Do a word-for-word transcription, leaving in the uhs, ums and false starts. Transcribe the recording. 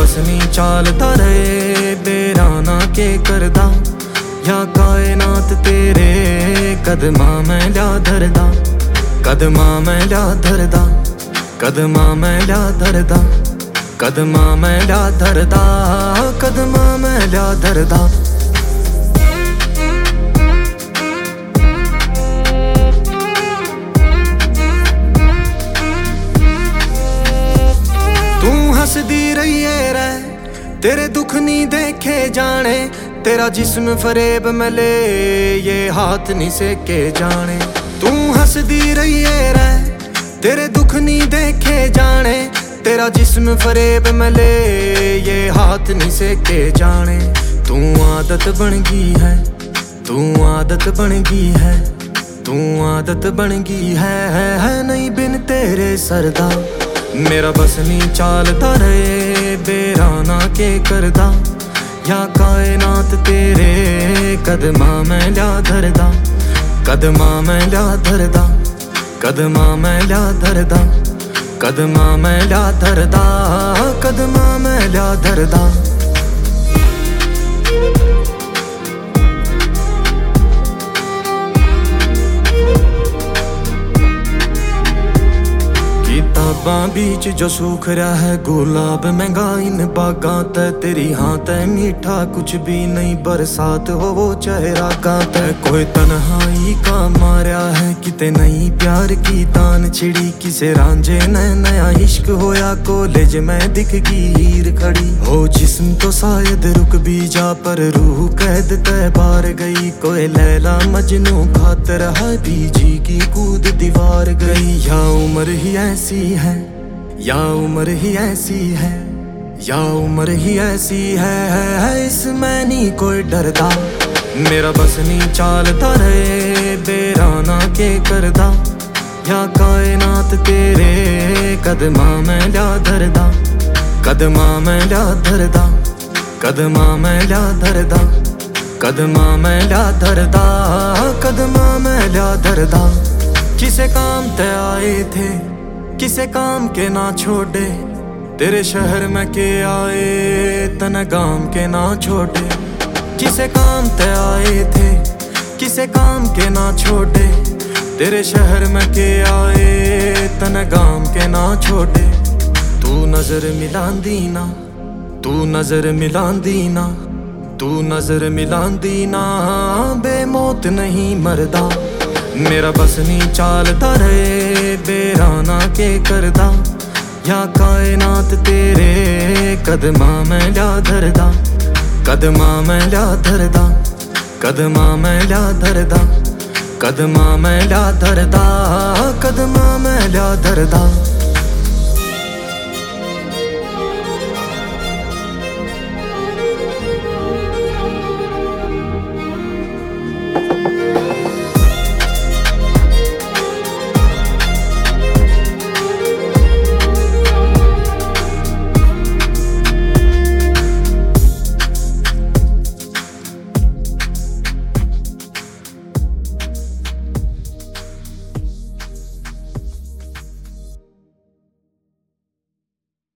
बस नहीं चालता रहे बेराना के करदा या कायनात तेरे कदमा मैं ल्या धरदा कदमा मैं ल्या धरदा कदमा मैं ल्या धरदा कदमा मैं ल्या धरदा कदमा मैं ल्या धरदा। तू हंसदी रहिए रे तेरे दुख नहीं देखे जाने, तेरा जिस्म फरेब मिले ये हाथ नहीं सेके जाने। तू हंसदी रहिए रे तेरे दुख नहीं देखे जाने, तेरा जिस्म फरेब मिले ये हाथ नहीं सेके जाने। तू आदत बन गई है तू आदत बन गई है तू आदत बन गई है, है, है नहीं बिन तेरे सरदा। मेरा बस नहीं चालता रहे बेराना के करदा या कायनात तेरे कदमा मैं ल्या धरदा कदमा मैं ल्या धरदा कदमा मैं ल्या धरदा कदमा मैं ल्या धरदा कदमा मैं ल्या धरदा। किताबां बीच जो सूख रहा है गुलाब महंगा इन बागा ते तेरी हाँ ते मीठा कुछ भी नहीं बरसात हो वो चेहरा का ते। कोई तन्हाई का मारा है किते नहीं प्यार की तान छिड़ी, किसे रांझे ने नया इश्क होया कॉलेज में दिख गई हीर खड़ी। हो जिस्म तो शायद रुक भी जा पर रूह कैद ते बार गई, कोई लैला मजनू खातर है बीजी की कूद दीवार गई। या उम्र ही ऐसी है या उम्र ही ऐसी है या उम्र ही ऐसी है, है, है इसमें नहीं कोई डरदा। मेरा बस नहीं चालता रहे बेराना के करदा या कायनात तेरे कदमा मैं ल्या धरदा कदमा मैं ल्या धरदा कदमा मैं ल्या धरदा कदमा मैं ल्या धरदा कदमा मैं ल्या धरदा। किसे काम ते आए थे किसे काम के ना छोड़े, तेरे शहर में के आए तने गाम के ना छोड़े। किसे काम ते आए थे किसे काम के ना छोड़े, तेरे शहर में के आए तने गाम के ना छोड़े। तू नजर मिलांदी ना तू नजर मिलांदी ना तू नजर मिलांदी ना बेमौत नहीं मरदा। मेरा बस नहीं चालता रहे बेराना के करदा या कायनात तेरे कदमा मैं ल्या धरदा कदमा मैं ल्या धरदा कदमा मैं ल्या धरदा कदमा मैं ल्या धरदा कदमा मैं ल्या धरदा।